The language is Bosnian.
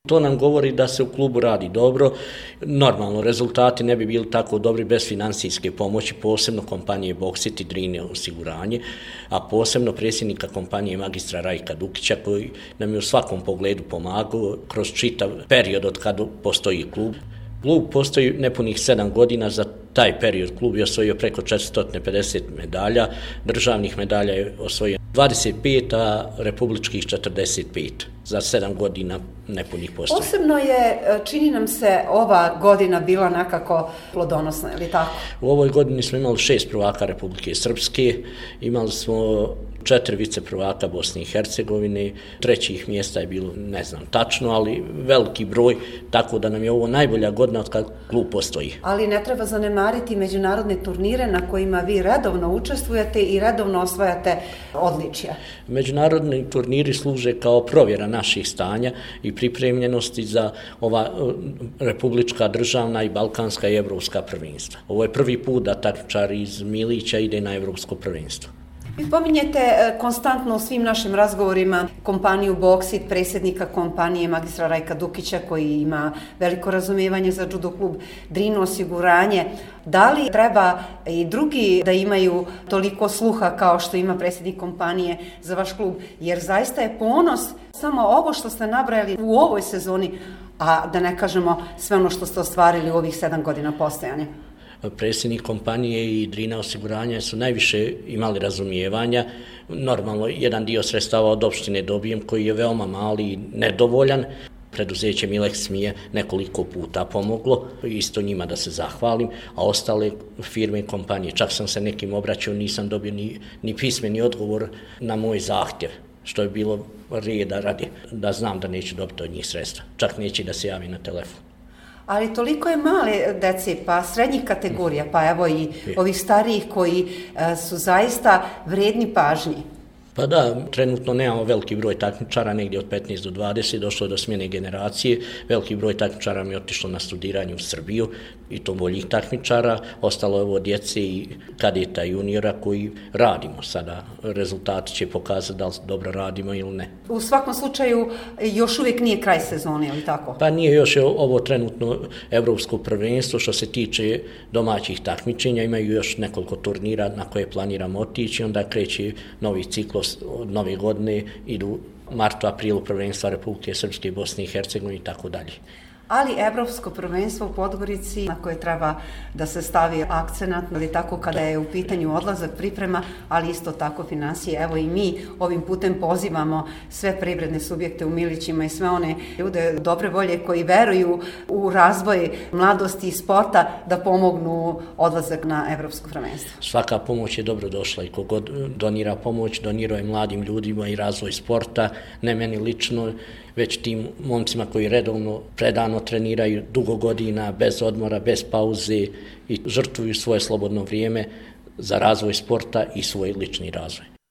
To nam govori da se u klubu radi dobro. Normalno, rezultati ne bi bili tako dobri bez financijske pomoći, posebno kompanije Boksit i Drine osiguranje, a posebno predsjednika kompanije magistra Rajka Dukića, koji nam je u svakom pogledu pomagao kroz čitav period od kada postoji klub. Klub postoji nepunih 7 godina, za taj period klub je osvojio preko 450 medalja, državnih medalja je osvojio 25, a republičkih 45, za 7 godina nepunih postoji. Posebno je, čini nam se, ova godina bila nekako plodonosna, je li tako? U ovoj godini smo imali 6 prvaka Republike Srpske, imali smo 4 viceprvaka Bosne i Hercegovine, trećih mjesta je bilo, ne znam tačno, ali veliki broj, tako da nam je ovo najbolja godina od kada klub postoji. Ali ne treba zanemariti međunarodne turnire na kojima vi redovno učestvujete i redovno osvajate odličja. Međunarodni turniri služe kao provjera naših stanja i pripremljenosti za ova republička, državna i balkanska i evropska prvenstva. Ovo je prvi put da takmičar iz Milića ide na evropsko prvenstvo. Vi spominjete konstantno u svim našim razgovorima kompaniju Boksit, predsjednika kompanije magistra Rajka Dukića, koji ima veliko razumijevanje za judo klub, Drine osiguranje. Da li treba i drugi da imaju toliko sluha kao što ima predsjednik kompanije za vaš klub? Jer zaista je ponos samo ovo što ste nabrajali u ovoj sezoni, a da ne kažemo sve ono što ste ostvarili u ovih 7 godina postojanja. Predsjednik kompanije i Drine osiguranja su najviše imali razumijevanja. Normalno, jedan dio sredstava od opštine dobijem koji je veoma mali i nedovoljan. Preduzeće Milex mi je nekoliko puta pomoglo, isto njima da se zahvalim, a ostale firme i kompanije, čak sam se nekim obraćao, nisam dobio ni pismeni odgovor na moj zahtjev, što je bilo reda radi, da znam da neću dobiti od njih sredstva, čak neće da se javi na telefon. Ali toliko je male dece, pa srednjih kategorija, pa evo i ovih starijih koji su zaista vredni pažnji. Pa da, trenutno nemamo veliki broj takmičara, negdje od 15 do 20, došlo je do smjene generacije, veliki broj takmičara mi je otišlo na studiranje u Srbiju i to boljih takmičara, ostalo je ovo djece i kadeta juniora koji radimo sada, rezultati će pokazati da li dobro radimo ili ne. U svakom slučaju još uvijek nije kraj sezone, ili tako? Pa nije još ovo trenutno evropsko prvenstvo, što se tiče domaćih takmičenja, imaju još nekoliko turnira na koje planiramo otići, onda kreće novi ciklus od nove godine, idu martu, aprilu prvenstva Republike Srpske, Bosne i Hercegovine i tako dalje. Ali evropsko prvenstvo u Podgorici na koje treba da se stavi akcenat, ali tako kada je u pitanju odlazak, priprema, ali isto tako financije. Evo i mi ovim putem pozivamo sve privredne subjekte u Milićima i sve one ljude dobre volje koji veruju u razvoj mladosti i sporta da pomognu odlazak na evropsko prvenstvo. Svaka pomoć je dobro došla i kogod donira pomoć, donirao je mladim ljudima i razvoj sporta, ne meni lično, već tim momcima koji redovno predano treniraju dugo godina, bez odmora, bez pauze i žrtvuju svoje slobodno vrijeme za razvoj sporta i svoj lični razvoj.